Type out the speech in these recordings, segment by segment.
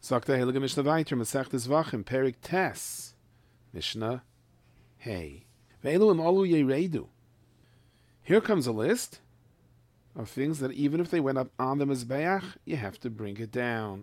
Sakta Heilige Mishnah Vayter, Masechtes Vachim, Perik Tes, Mishnah Hey. Ve'elu alu yeredu. Here comes a list of things that even if they went up on the Mizbeach, you have to bring it down.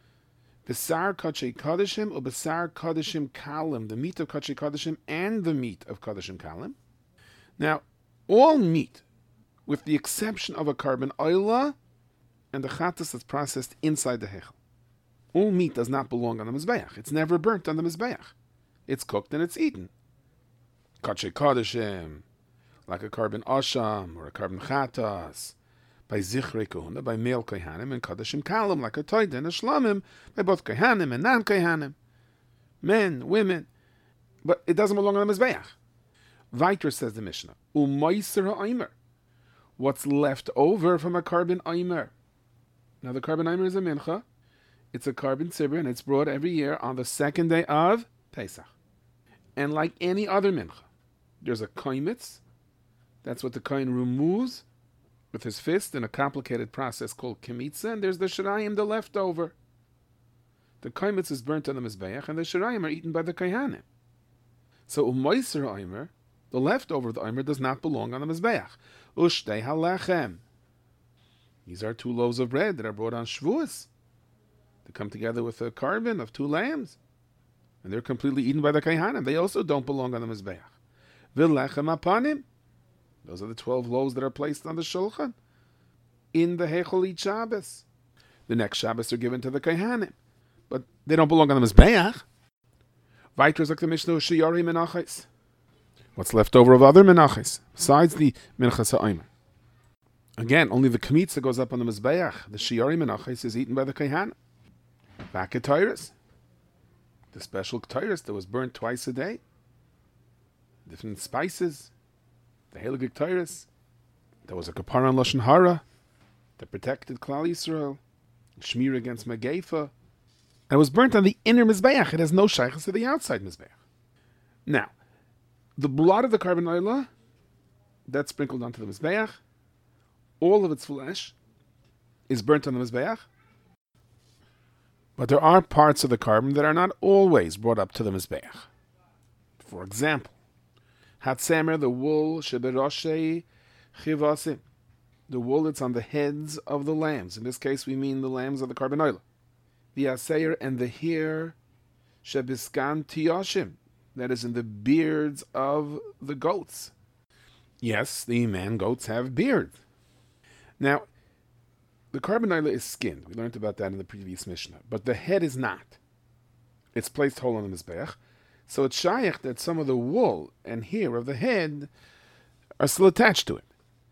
Besar Kachei Kadeshim or Besar Kadeshim Kalim, the meat of Kachei Kadeshim and the meat of Kadeshim Kalim. Now, all meat, with the exception of a carbon oila and the chatas that's processed inside the hechel. All meat does not belong on the Mizbeach. It's never burnt on the Mizbeach. It's cooked and it's eaten. Kachei Kadeshim, like a carbon asham or a carbon chatas, by Zichrei Kohuna, by male Kohanim, and Kadeshim Kalim, like a Toida and a Shlamim, by both Kohanim and non-Kohanim. Men, women. But it doesn't belong on the Mizbeach. Weiter says the Mishnah, U'maiser ha'omer. What's left over from a carbon omer? Now the carbon omer is a mincha. It's a carbon tzibur, and it's brought every year on the second day of Pesach. And like any other mincha, there's a koimitz. That's what the kohen removes with his fist in a complicated process called kemitza, and there's the shirayim, the leftover. The koimitz is burnt on the mizbeach, and the shirayim are eaten by the kohanim. So u'moiser omer, the leftover of the omer, does not belong on the mizbeach. Ushtei halechem. These are 2 loaves of bread that are brought on Shavuos. They come together with a carbon of 2 lambs, and they're completely eaten by the kohanim. They also don't belong on the mizbeach. V'lechem apanim. Those are the 12 loaves that are placed on the shulchan in the Heichel each Shabbos. The next Shabbos are given to the kohanim, but they don't belong on the mizbeach. Weiter is like the Mishnah Shiyari Menachos. What's left over of other Menachos besides the Minchas HaOmer? Again, only the Kmitza goes up on the mizbeach. The Shiyari Menachos is eaten by the kohanim. Back at Tyrus, the special Tyrus that was burnt twice a day, different spices. The Heilige Tyrus, there was a kapara on Lashon Hara that protected Klal Yisrael, Shmir against Megefa. And it was burnt on the inner Mizbeach. It has no shaychus to the outside Mizbeach. Now, the blood of the carbon oila, that's sprinkled onto the Mizbeach. All of its flesh is burnt on the Mizbeach. But there are parts of the carbon that are not always brought up to the Mizbeach. For example, Hatzemer, the wool, sheberoshei chivasim, the wool that's on the heads of the lambs. In this case, we mean the lambs of the carbon oil. The aseir and the hair, shebiskan tiyashim, that is in the beards of the goats. Yes, the man goats have beards. Now, the carbon oil is skinned. We learned about that in the previous Mishnah. But the head is not. It's placed whole on the Mizbeach. So it's shaykh that some of the wool and hair of the head are still attached to it.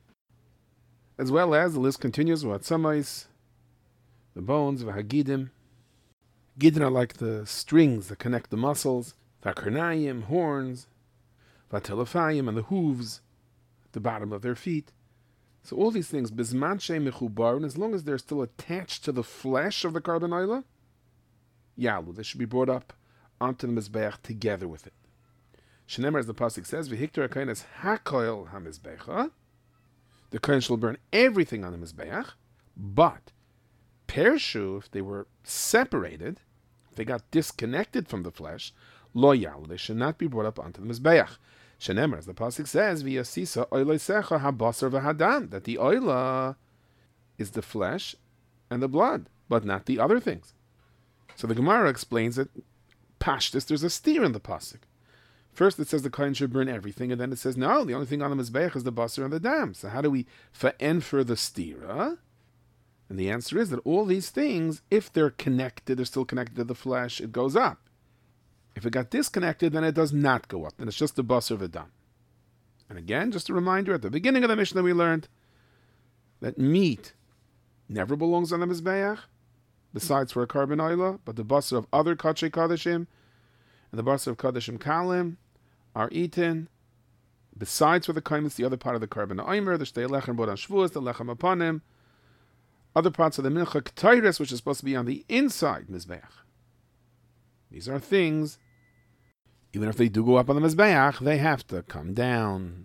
As well as, the list continues, Vatsamais, the bones, Vahagidim. Gidin are like the strings that connect the muscles, Vakernayim, horns, Vatelafayim, and the hooves at the bottom of their feet. So all these things, Bizmanche Mechubar, and as long as they're still attached to the flesh of the carbon oila, Yalu, they should be brought up onto the Mizbeach together with it. Shenemar, as the pasuk says, V'hiktor HaKohen es hakoil ha-Mizbecha. The Kohen shall burn everything on the Mizbeach, but Pershu, if they were separated, if they got disconnected from the flesh, lo yalu, they should not be brought up onto the Mizbeach. Shenemar, as the pasuk says, V'yasisa oiloisecha ha-basar v'hadan, that the oila is the flesh and the blood, but not the other things. So the Gemara explains that Pashtus, there's a steer in the pasuk. First it says the Kohen should burn everything, and then it says, no, the only thing on the Mizbeach is the basar and the dam. So how do we fa'en for the stira? And the answer is that all these things, if they're connected, they're still connected to the flesh, it goes up. If it got disconnected, then it does not go up. Then it's just the basar v'dam. And again, just a reminder, at the beginning of the Mishnah we learned that meat never belongs on the Mizbeach, besides for a carbon oila, but the basar of other kachei kadeshim and the basar of kadeshim kalim are eaten. Besides for the kaimis, the other part of the carbon oimer, the shtei lechem bod on shvuos, the lechem apanim, other parts of the mincha ketayres, which is supposed to be on the inside mizbeach. These are things, even if they do go up on the mizbeach, they have to come down.